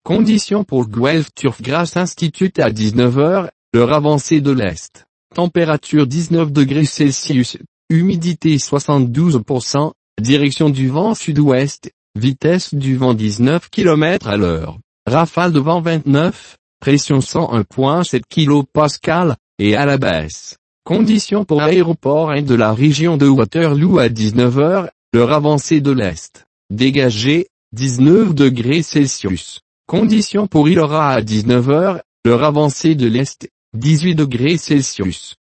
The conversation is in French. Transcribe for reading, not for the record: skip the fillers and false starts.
Conditions pour Guelph Turfgrass Institute à 19 h, l'heure avancée de l'Est. Température 19 degrés Celsius, humidité 72%, direction du vent sud-ouest, vitesse du vent 19 km à l'heure, rafale de vent 29, pression 101,7 kPa, et à la baisse. Conditions pour aéroport 1 de la région de Waterloo à 19 h, l'heure avancée de l'Est. Dégagé, 19 degrés Celsius. Conditions pour Illawarra à 19 h, l'heure avancée de l'Est, 18 degrés Celsius.